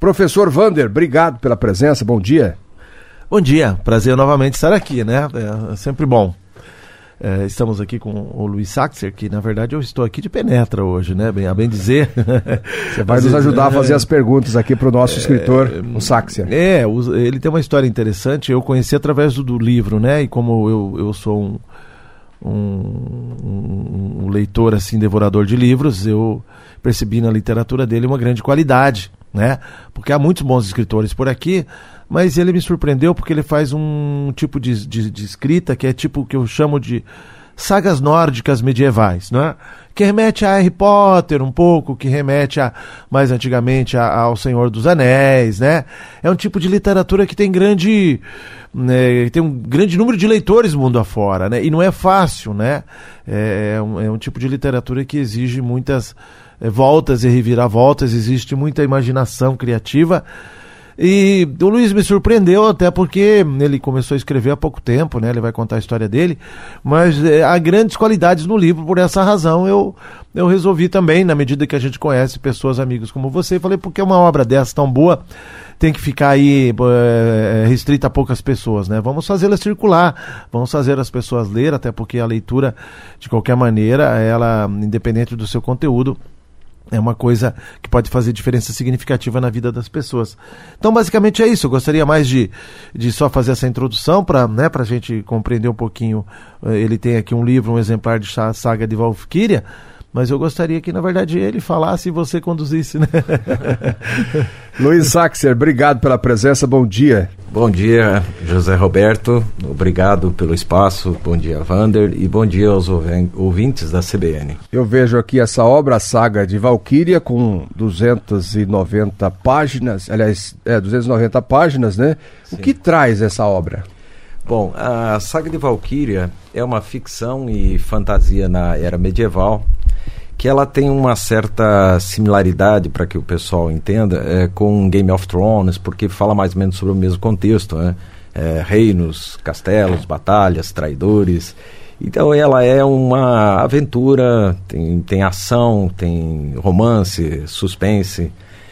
Professor Wander, obrigado pela presença, bom dia. Bom dia, prazer novamente estar aqui, né? É sempre bom. Estamos aqui com o Luiz Saxer, que na verdade eu estou aqui de penetra hoje, né? A bem dizer. Você vai nos ajudar a fazer as perguntas aqui para o nosso escritor, o Saxer. Ele tem uma história interessante, eu conheci através do livro, né? E como eu sou um leitor, assim, devorador de livros, eu percebi na literatura dele uma grande qualidade, né? Porque há muitos bons escritores por aqui, mas ele me surpreendeu porque ele faz um tipo de escrita que é tipo o que eu chamo de sagas nórdicas medievais, né? Que remete a Harry Potter um pouco, que remete mais antigamente ao Senhor dos Anéis, né? É um tipo de literatura que tem tem um grande número de leitores mundo afora, né? E não é fácil, né? É um tipo de literatura que exige muitas voltas e reviravoltas, existe muita imaginação criativa. E o Luiz me surpreendeu até porque ele começou a escrever há pouco tempo, né? Ele vai contar a história dele, mas há grandes qualidades no livro. Por essa razão eu resolvi também, na medida que a gente conhece pessoas, amigos como você, falei, porque uma obra dessa tão boa tem que ficar aí restrita a poucas pessoas, né? Vamos fazê-la circular, vamos fazer as pessoas ler, até porque a leitura, de qualquer maneira, ela, independente do seu conteúdo, é uma coisa que pode fazer diferença significativa na vida das pessoas. Então, basicamente é isso. Eu gostaria mais de só fazer essa introdução para a gente compreender um pouquinho. Ele tem aqui um livro, um exemplar de Saga de Valkyria, mas eu gostaria que, na verdade, ele falasse e você conduzisse, né? Luiz Saxer, obrigado pela presença, bom dia. Bom dia, José Roberto, obrigado pelo espaço, bom dia, Wander, e bom dia aos ouvintes da CBN. Eu vejo aqui essa obra, a Saga de Valkyria, com 290 páginas, aliás, 290 páginas, né? Sim. O que traz essa obra? Bom, a Saga de Valkyria é uma ficção e fantasia na era medieval, que ela tem uma certa similaridade, para que o pessoal entenda, com Game of Thrones, porque fala mais ou menos sobre o mesmo contexto, né? Reinos, castelos, batalhas, traidores. Então ela é uma aventura, tem ação, tem romance, suspense,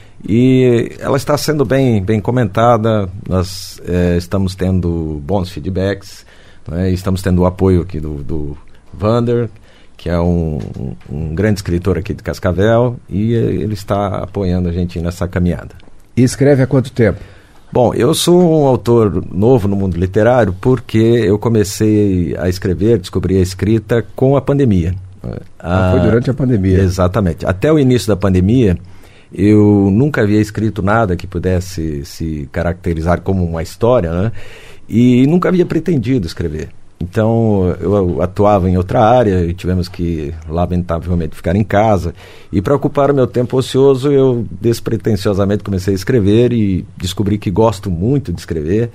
e ela está sendo bem comentada. Nós estamos tendo bons feedbacks, né? Estamos tendo o apoio aqui do Wander, que é um grande escritor aqui de Cascavel, e ele está apoiando a gente nessa caminhada. E escreve há quanto tempo? Bom, eu sou um autor novo no mundo literário porque eu comecei a escrever, descobri a escrita com a pandemia. Foi durante a pandemia. Exatamente. Até o início da pandemia, eu nunca havia escrito nada que pudesse se caracterizar como uma história, né? E nunca havia pretendido escrever. Então eu atuava em outra área e tivemos que, lamentavelmente, ficar em casa. E para ocupar o meu tempo ocioso, eu despretensiosamente comecei a escrever e descobri que gosto muito de escrever.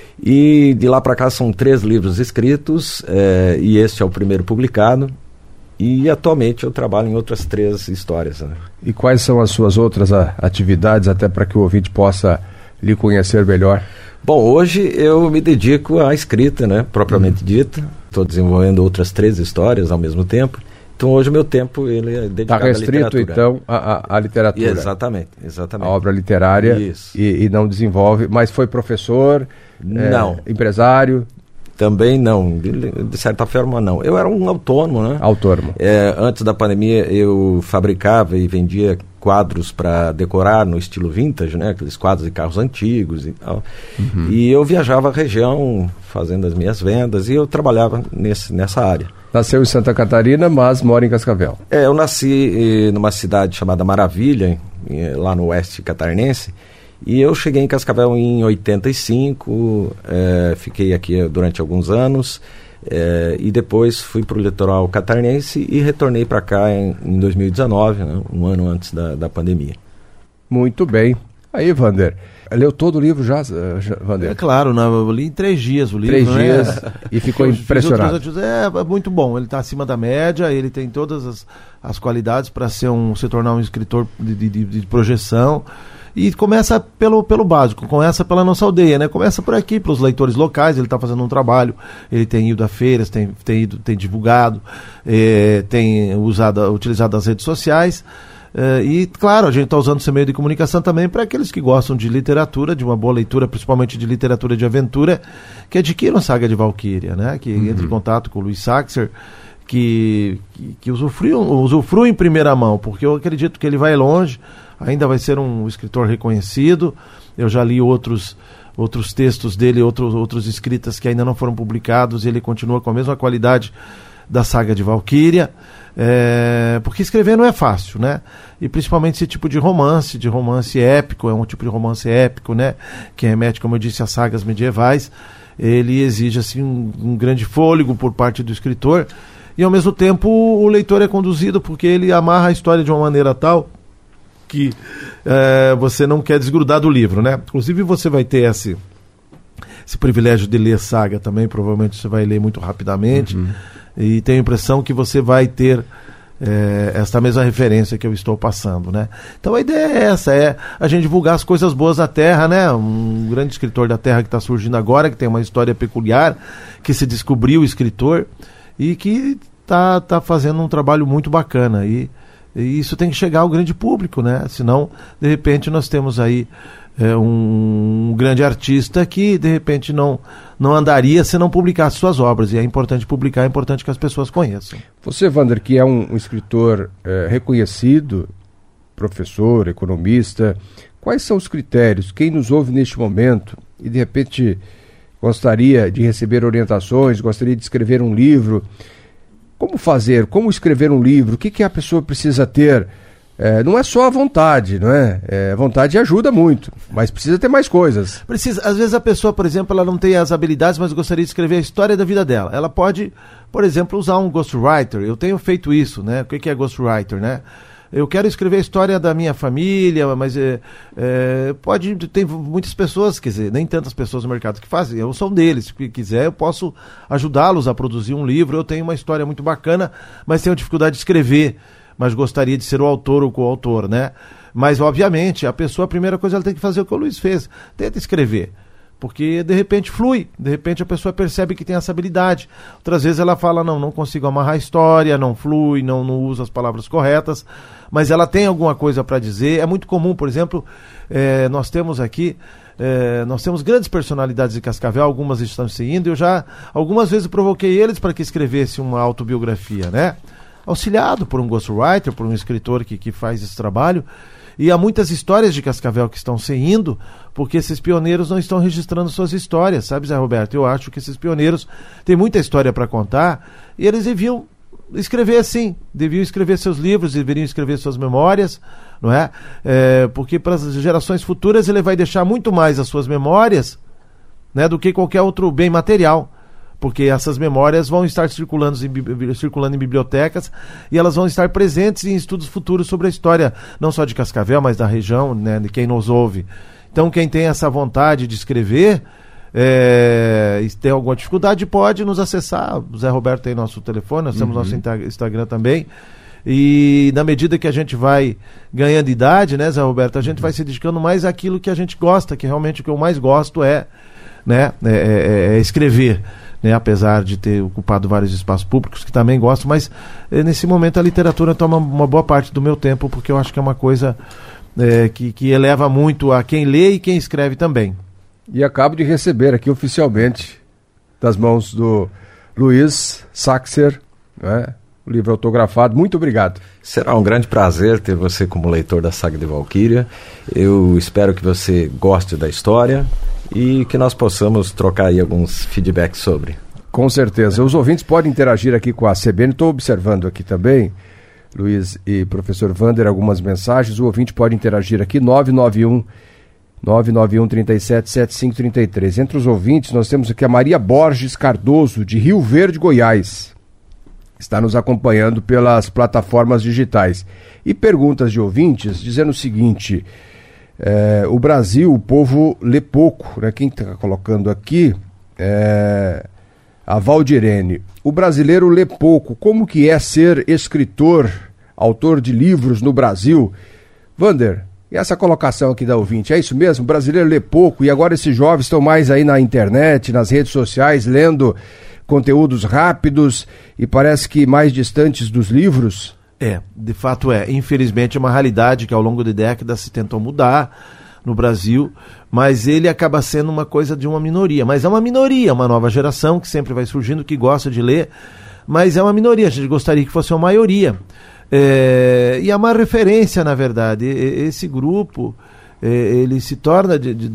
E de lá para cá são 3 livros escritos, e este é o primeiro publicado. E atualmente eu trabalho em outras 3 histórias, né? E quais são as suas outras atividades, até para que o ouvinte possa lhe conhecer melhor? Bom, hoje eu me dedico à escrita, né, propriamente dita. Estou desenvolvendo outras 3 histórias ao mesmo tempo. Então hoje o meu tempo ele é dedicado à literatura. Está restrito então à literatura. Exatamente. A obra literária. Isso. E não desenvolve, mas foi professor? Não. Empresário? Também não, de certa forma não. Eu era um autônomo, né? Autônomo. Antes da pandemia eu fabricava e vendia quadros para decorar no estilo vintage, né? Aqueles quadros de carros antigos e tal. Uhum. E eu viajava a região fazendo as minhas vendas e eu trabalhava nessa área. Nasceu em Santa Catarina, mas mora em Cascavel. Eu nasci numa cidade chamada Maravilha, lá no oeste catarinense. E eu cheguei em Cascavel em 85, fiquei aqui durante alguns anos, e depois fui para o litoral catarinense e retornei para cá em 2019, né, um ano antes da pandemia. Muito bem. Aí, Wander, leu todo o livro já, Wander? Claro, eu li em 3 dias o livro. 3 dias, e ficou impressionado. É muito bom, ele está acima da média, ele tem todas as qualidades para se tornar um escritor de projeção. E começa pelo básico, começa pela nossa aldeia, né? Começa por aqui, pelos leitores locais. Ele está fazendo um trabalho, ele tem ido a feiras, tem divulgado, tem utilizado as redes sociais. E, claro, a gente está usando esse meio de comunicação também para aqueles que gostam de literatura, de uma boa leitura, principalmente de literatura de aventura, que adquiram Saga de Valquíria, né? Que entre em contato com o Louis Saxer, que usufruam em primeira mão, porque eu acredito que ele vai longe, ainda vai ser um escritor reconhecido. Eu já li outros textos dele, outros escritas que ainda não foram publicados, e ele continua com a mesma qualidade da Saga de Valquíria. Porque escrever não é fácil, né? E principalmente esse tipo de romance épico, é um tipo de romance épico, né? Que remete, como eu disse, às sagas medievais. Ele exige assim um grande fôlego por parte do escritor, e ao mesmo tempo o leitor é conduzido, porque ele amarra a história de uma maneira tal que você não quer desgrudar do livro, né? Inclusive você vai ter esse privilégio de ler saga também, provavelmente você vai ler muito rapidamente. E tenho a impressão que você vai ter esta mesma referência que eu estou passando, né? Então a ideia é essa, a gente divulgar as coisas boas da Terra, né? Um grande escritor da Terra que está surgindo agora, que tem uma história peculiar, que se descobriu escritor e que está fazendo um trabalho muito bacana. E isso tem que chegar ao grande público, né? Senão, de repente, nós temos aí um grande artista que de repente não andaria se não publicasse suas obras, e é importante publicar, é importante que as pessoas conheçam. Você, Wander, que é um escritor reconhecido, professor, economista, quais são os critérios? Quem nos ouve neste momento e de repente gostaria de receber orientações, gostaria de escrever um livro, como fazer, como escrever um livro, o que a pessoa precisa ter? Não é só a vontade, não é? A vontade ajuda muito, mas precisa ter mais coisas. Precisa. Às vezes a pessoa, por exemplo, ela não tem as habilidades, mas gostaria de escrever a história da vida dela. Ela pode, por exemplo, usar um ghostwriter. Eu tenho feito isso, né? O que é ghostwriter, né? Eu quero escrever a história da minha família, mas tem muitas pessoas, quer dizer, nem tantas pessoas no mercado que fazem. Eu sou um deles. Se quiser, eu posso ajudá-los a produzir um livro. Eu tenho uma história muito bacana, mas tenho dificuldade de escrever, mas gostaria de ser o autor ou coautor, né? Mas, obviamente, a pessoa, a primeira coisa, ela tem que fazer o que o Luiz fez. Tenta escrever, porque, de repente, flui. De repente, a pessoa percebe que tem essa habilidade. Outras vezes ela fala, não consigo amarrar a história, não flui, não usa as palavras corretas, mas ela tem alguma coisa para dizer. É muito comum, por exemplo, nós temos aqui... nós temos grandes personalidades de Cascavel, algumas estão se indo, eu já algumas vezes provoquei eles para que escrevesse uma autobiografia, né? Auxiliado por um ghostwriter, por um escritor que faz esse trabalho. E há muitas histórias de Cascavel que estão se indo, porque esses pioneiros não estão registrando suas histórias, sabe, Zé Roberto? Eu acho que esses pioneiros têm muita história para contar, e eles deviam escrever assim, deviam escrever seus livros, deveriam escrever suas memórias, não é? Porque para as gerações futuras ele vai deixar muito mais as suas memórias, né, do que qualquer outro bem material. Porque essas memórias vão estar circulando em bibliotecas, e elas vão estar presentes em estudos futuros sobre a história, não só de Cascavel, mas da região, né, de quem nos ouve. Então, quem tem essa vontade de escrever, e tem alguma dificuldade, pode nos acessar. O Zé Roberto tem nosso telefone, nós temos nosso Instagram também. E na medida que a gente vai ganhando idade, né, Zé Roberto, a gente vai se dedicando mais àquilo que a gente gosta, que realmente o que eu mais gosto é escrever. Né, apesar de ter ocupado vários espaços públicos, que também gosto, mas nesse momento a literatura toma uma boa parte do meu tempo, porque eu acho que é uma coisa que eleva muito a quem lê e quem escreve também. E acabo de receber aqui oficialmente, das mãos do Louis Saxer, né, o livro autografado. Muito obrigado. Será um grande prazer ter você como leitor da Saga de Valquíria. Eu espero que você goste da história e que nós possamos trocar aí alguns feedbacks sobre. Com certeza. Os ouvintes podem interagir aqui com a CBN. Estou observando aqui também, Luiz e professor Wander, algumas mensagens. O ouvinte pode interagir aqui, 991-377533. Entre os ouvintes, nós temos aqui a Maria Borges Cardoso, de Rio Verde, Goiás. Está nos acompanhando pelas plataformas digitais. E perguntas de ouvintes dizendo o seguinte... o Brasil, o povo lê pouco, né? Quem está colocando aqui a Valdirene. O brasileiro lê pouco. Como que é ser escritor, autor de livros no Brasil? Wander, e essa colocação aqui da ouvinte, é isso mesmo? O brasileiro lê pouco e agora esses jovens estão mais aí na internet, nas redes sociais, lendo conteúdos rápidos e parece que mais distantes dos livros? De fato é. Infelizmente é uma realidade que ao longo de décadas se tentou mudar no Brasil, mas ele acaba sendo uma coisa de uma minoria. Mas é uma minoria, uma nova geração que sempre vai surgindo, que gosta de ler, mas é uma minoria. A gente gostaria que fosse uma maioria. E é uma referência, na verdade. Esse grupo, ele se torna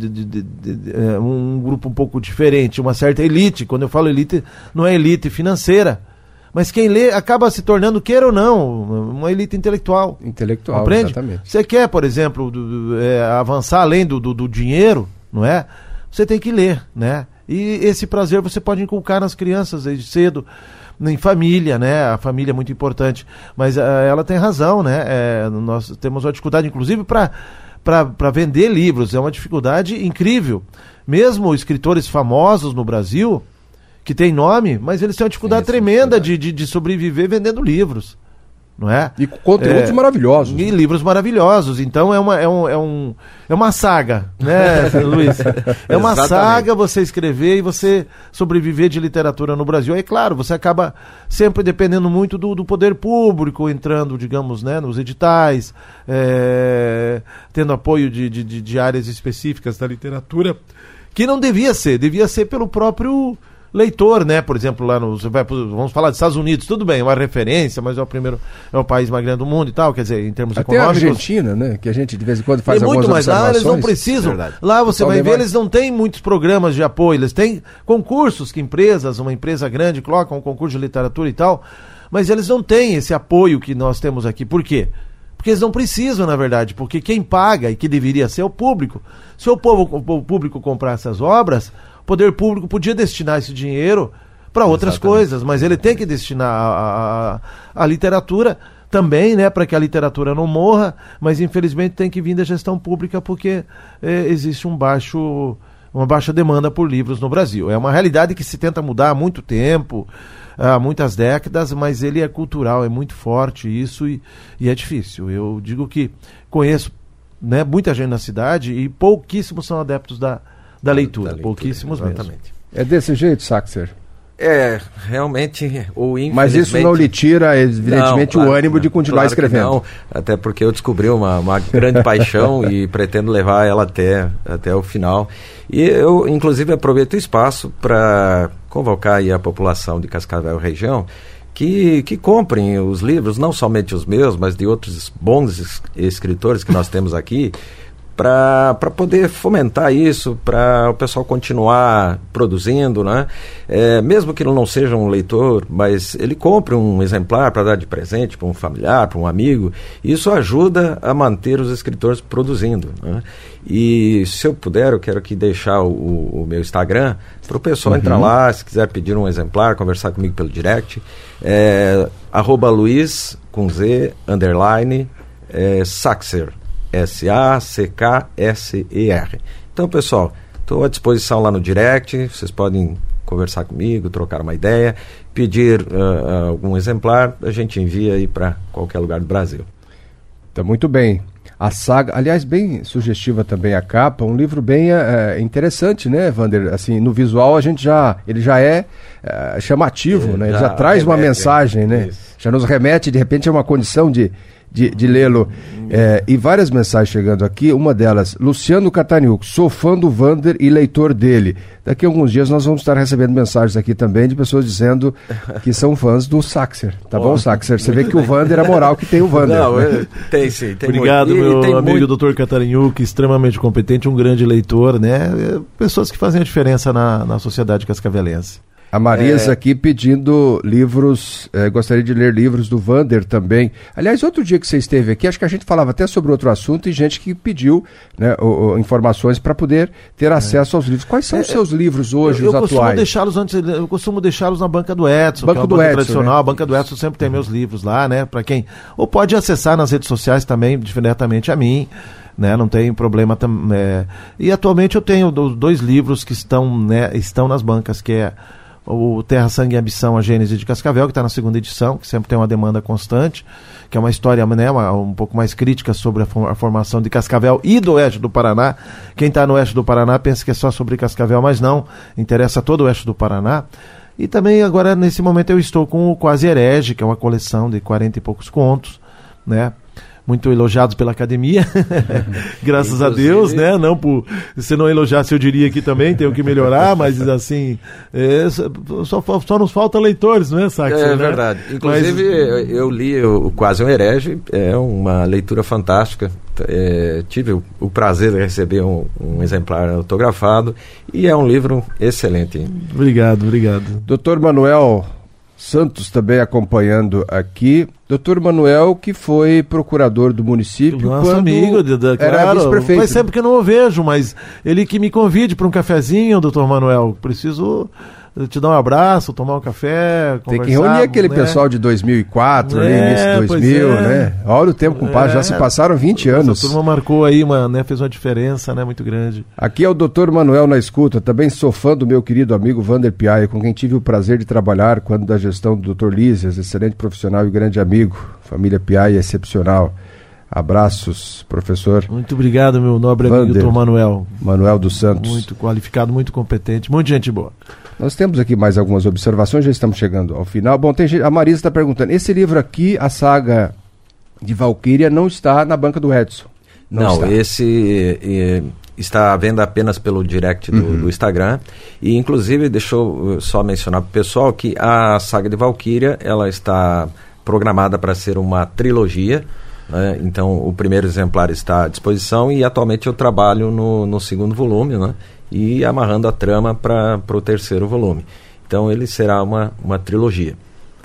um grupo um pouco diferente, uma certa elite. Quando eu falo elite, não é elite financeira, mas quem lê acaba se tornando, queira ou não, uma elite intelectual. Intelectual, compreende? Exatamente. Você quer, por exemplo, avançar além do dinheiro, não é? Você tem que ler, né? E esse prazer você pode inculcar nas crianças desde cedo, em família, né? A família é muito importante. Mas ela tem razão, né? Nós temos uma dificuldade, inclusive, para vender livros. É uma dificuldade incrível. Mesmo escritores famosos no Brasil, que tem nome, mas eles têm uma dificuldade tremenda de sobreviver vendendo livros, não é? E conteúdos maravilhosos. E livros maravilhosos. Então é uma saga, né, Luiz? É uma saga você escrever e você sobreviver de literatura no Brasil. Aí, claro, você acaba sempre dependendo muito do poder público, entrando, digamos, né, nos editais, tendo apoio de áreas específicas da literatura, que não devia ser pelo próprio leitor, né? Por exemplo, vamos falar dos Estados Unidos, tudo bem, é uma referência, mas é o país mais grande do mundo e tal, quer dizer, em termos até econômicos. Até a Argentina, né? Que a gente de vez em quando faz algumas muito mais observações. Lá eles não precisam. Lá você vai ver, eles não têm muitos programas de apoio, eles têm concursos que uma empresa grande coloca um concurso de literatura e tal, mas eles não têm esse apoio que nós temos aqui. Por quê? Porque eles não precisam, na verdade, porque quem paga e que deveria ser o público. Se o público comprar essas obras, o poder público podia destinar esse dinheiro para outras coisas, mas ele tem que destinar a literatura também, né, para que a literatura não morra, mas infelizmente tem que vir da gestão pública porque existe uma baixa demanda por livros no Brasil. É uma realidade que se tenta mudar há muito tempo, há muitas décadas, mas ele é cultural, é muito forte isso e é difícil. Eu digo que conheço, né, muita gente na cidade e pouquíssimos são adeptos da leitura, pouquíssimos mesmo. É desse jeito, Saxer? Realmente, ou infelizmente... Mas isso não lhe tira, evidentemente, o ânimo de continuar escrevendo. Não, até porque eu descobri uma grande paixão e pretendo levar ela até o final. E eu, inclusive, aproveito o espaço para convocar aí a população de Cascavel região que comprem os livros, não somente os meus, mas de outros bons escritores que nós temos aqui, para poder fomentar isso, para o pessoal continuar produzindo, né? Mesmo que ele não seja um leitor, mas ele compre um exemplar para dar de presente para um familiar, para um amigo, isso ajuda a manter os escritores produzindo, né? E se eu puder, eu quero aqui deixar o meu Instagram para o pessoal entrar lá, se quiser pedir um exemplar, conversar comigo pelo direct, @Luiz com Z _Saxer, SACKSER. Então, pessoal, estou à disposição lá no direct, vocês podem conversar comigo, trocar uma ideia, pedir algum exemplar, a gente envia aí para qualquer lugar do Brasil. Tá muito bem. A saga, aliás, bem sugestiva também a capa, um livro bem interessante, né, Wander? Assim, no visual ele já é chamativo, né? Ele já traz uma mensagem, né? Isso. Já nos remete, de repente, a uma condição de lê-lo. E várias mensagens chegando aqui, uma delas, Luciano Cataniuco, sou fã do Wander e leitor dele. Daqui a alguns dias nós vamos estar recebendo mensagens aqui também de pessoas dizendo que são fãs do Saxer. Tá bom, Saxer? Você vê que o Wander é a moral que tem o Wander. Não, tem sim. Tem obrigado, meu amigo Dr. Cataniuco, extremamente competente, um grande leitor, né? Pessoas que fazem a diferença na sociedade cascavelense. A Marisa aqui pedindo livros, gostaria de ler livros do Wander também. Aliás, outro dia que você esteve aqui, acho que a gente falava até sobre outro assunto e gente que pediu, né, informações para poder ter acesso aos livros. Quais são os seus livros hoje, os atuais? Eu costumo deixá-los na Banca do Edson, que é uma banca tradicional. Né? A Banca do Edson sempre tem meus livros lá, né? Para quem... Ou pode acessar nas redes sociais também, diretamente a mim. Né, não tem problema. E atualmente eu tenho 2 livros que estão nas bancas, que é o Terra, Sangue e Ambição, a Gênese de Cascavel, que está na 2ª edição, que sempre tem uma demanda constante, que é uma história, né, um pouco mais crítica sobre a formação de Cascavel e do oeste do Paraná. Quem está no oeste do Paraná pensa que é só sobre Cascavel, mas não, interessa todo o oeste do Paraná. E também agora, nesse momento, eu estou com o Quase Herege, que é uma coleção de 40 e poucos contos, né? Muito elogiados pela academia, graças a Deus, né? Não por, se não elogiasse eu diria que também tenho que melhorar, mas assim, só nos falta leitores, não é, Sax? É verdade. Inclusive, eu li o Quase um Herege, é uma leitura fantástica. Tive o prazer de receber um exemplar autografado e é um livro excelente. Obrigado. Dr. Manuel Santos também acompanhando aqui. Dr. Manuel, que foi procurador do município. Nosso quando amigo, era vice-prefeito. Faz sempre que eu não o vejo, mas ele que me convide para um cafezinho, Dr. Manuel. Preciso te dar um abraço, tomar um café, conversar. Tem que reunir aquele pessoal de 2004, ali, início de 2000, né? Olha o tempo, compadre, já se passaram 20 anos. A turma marcou aí, fez uma diferença, né, muito grande. Aqui é o Dr. Manuel na escuta, também sou fã do meu querido amigo Vander Piaia, com quem tive o prazer de trabalhar quando da gestão do Dr. Lísias, excelente profissional e grande amigo. Família Piaia excepcional. Abraços, professor. Muito obrigado, meu nobre amigo Dr. Manuel. Manuel dos Santos. Muito qualificado, muito competente, muita gente boa. Nós temos aqui mais algumas observações, já estamos chegando ao final. Bom, a Marisa está perguntando, esse livro aqui, a saga de Valquíria, não está na banca do Edson? Não, esse está à venda apenas pelo direct do Instagram. E, inclusive, deixa eu só mencionar para o pessoal que a saga de Valquíria, ela está programada para ser uma trilogia. Então, o primeiro exemplar está à disposição e, atualmente, eu trabalho no segundo volume, né? E amarrando a trama para o terceiro volume. Então ele será uma trilogia.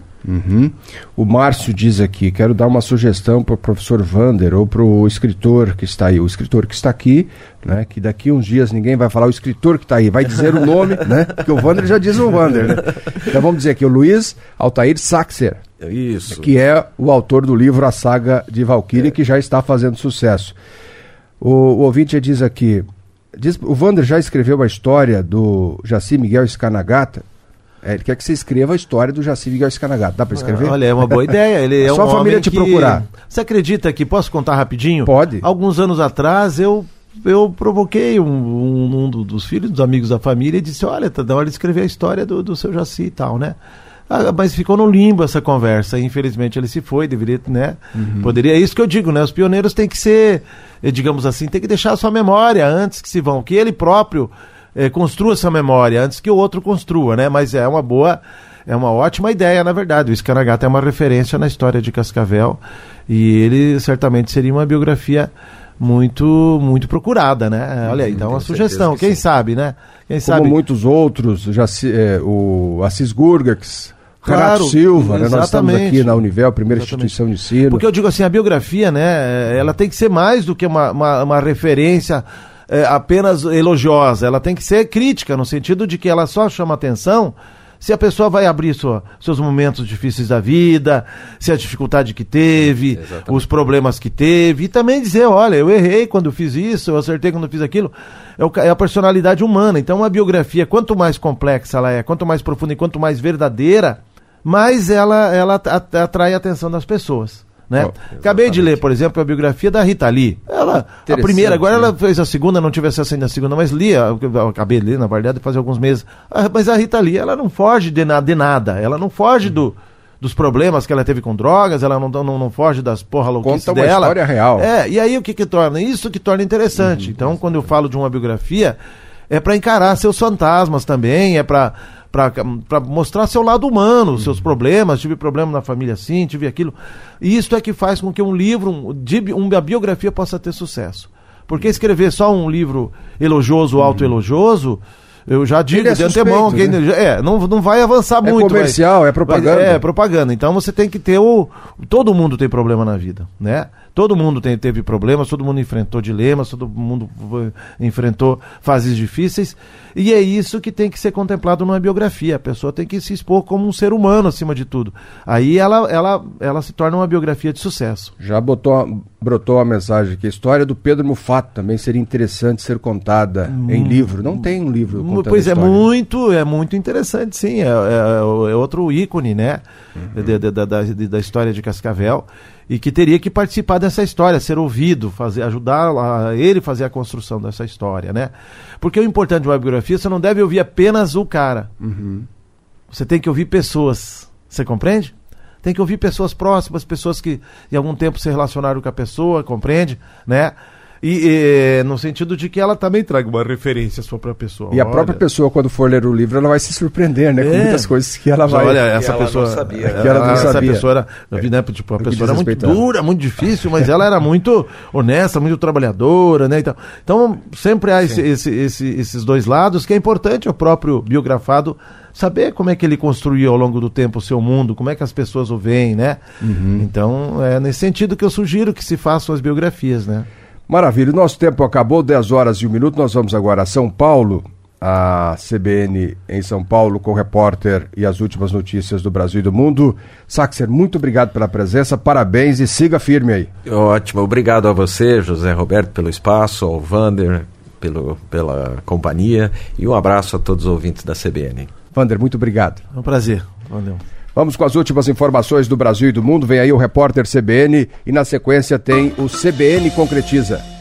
O Márcio diz aqui, quero dar uma sugestão para o professor Vander ou para o escritor que está aí. O escritor que está aqui, né, que daqui uns dias ninguém vai falar o escritor que está aí, vai dizer o nome, né, porque o Vander já diz o Vander, né? Então vamos dizer aqui, o Luiz Altair Saxer. Isso. Que é o autor do livro A Saga de Valquíria, que já está fazendo sucesso. O ouvinte já diz aqui, o Vander já escreveu a história do Jaci Miguel Scanagata. Ele quer que você escreva a história do Jaci Miguel Scanagata. Dá para escrever? Olha, é uma boa ideia. Ele é só um a família homem te que... procurar. Você acredita que, posso contar rapidinho? Pode. Alguns anos atrás, eu provoquei um dos filhos, dos amigos da família, e disse, olha, tá na hora de escrever a história do seu Jaci e tal, né? Mas ficou no limbo essa conversa. Infelizmente ele se foi, deveria, né? Poderia, é isso que eu digo, né? Os pioneiros têm que ser, digamos assim, tem que deixar a sua memória antes que se vão, que ele próprio construa essa memória antes que o outro construa, né? Mas é uma ótima ideia, na verdade. O Scanagata é uma referência na história de Cascavel e ele certamente seria uma biografia muito procurada, né? Olha aí, dá uma sugestão, quem sabe, né? Quem sabe. Como muitos outros, o Assis Gurgax, Renato Silva, né? Nós estamos aqui na Univel, primeira instituição de ensino. Porque eu digo assim, a biografia, né, ela tem que ser mais do que uma referência apenas elogiosa, ela tem que ser crítica, no sentido de que ela só chama atenção se a pessoa vai abrir seus momentos difíceis da vida, se a dificuldade que teve, os problemas que teve, e também dizer, olha, eu errei quando fiz isso, eu acertei quando fiz aquilo. É a personalidade humana. Então a biografia, quanto mais complexa ela é, quanto mais profunda e quanto mais verdadeira, mais ela atrai a atenção das pessoas. Né? Acabei de ler, por exemplo, a biografia da Rita Lee. A primeira, agora ela fez a segunda, não tive acesso ainda à segunda, mas li, eu acabei de ler, na verdade, faz alguns meses. Mas a Rita Lee, ela não foge de nada, ela não foge dos problemas que ela teve com drogas, ela não foge das louquices dela. Conta uma história real. E aí o que torna? Isso que torna interessante. Então, quando eu falo de uma biografia, é para encarar seus fantasmas também, é para mostrar seu lado humano, seus problemas, tive problema na família assim, tive aquilo. E isso é que faz com que um livro, uma biografia possa ter sucesso. Porque escrever só um livro elogioso, autoelogioso, eu já digo de antemão, não vai avançar muito. É comercial, é propaganda. É propaganda. Então você tem que ter todo mundo tem problema na vida, né? Todo mundo teve problemas, todo mundo enfrentou dilemas, todo mundo enfrentou fases difíceis, e é isso que tem que ser contemplado numa biografia. A pessoa tem que se expor como um ser humano acima de tudo. Aí ela se torna uma biografia de sucesso. Já brotou a mensagem que a história do Pedro Mufato também seria interessante ser contada em livro. Não tem um livro contando pois a história. É muito interessante, sim. É outro ícone, né? Da história de Cascavel. E que teria que participar dessa história, ser ouvido, ajudar ele a fazer a construção dessa história, né? Porque o importante de uma biografia, você não deve ouvir apenas o cara. Você tem que ouvir pessoas. Você compreende? Tem que ouvir pessoas próximas, pessoas que em algum tempo se relacionaram com a pessoa, compreende? Né? E no sentido de que ela também traga uma referência para a pessoa. E a própria pessoa, quando for ler o livro, ela vai se surpreender, né? Com muitas coisas que ela vai... Olha, essa ela pessoa... não sabia. Essa pessoa era... Eu vi, né, tipo, a pessoa era muito dura, muito difícil, mas ela era muito honesta, muito trabalhadora, né? Então sempre há esses dois lados, que é importante o próprio biografado saber como é que ele construiu ao longo do tempo o seu mundo, como é que as pessoas o veem, né? Então, é nesse sentido que eu sugiro que se façam as biografias, né? Maravilha, o nosso tempo acabou, 10 horas e 1 minuto, nós vamos agora a São Paulo, a CBN em São Paulo, com o repórter e as últimas notícias do Brasil e do mundo. Saxer, muito obrigado pela presença, parabéns e siga firme aí. Ótimo, obrigado a você, José Roberto, pelo espaço, ao Vander, pela companhia, e um abraço a todos os ouvintes da CBN. Vander, muito obrigado. É um prazer, valeu. Vamos com as últimas informações do Brasil e do mundo. Vem aí o repórter CBN e na sequência tem o CBN Concretiza.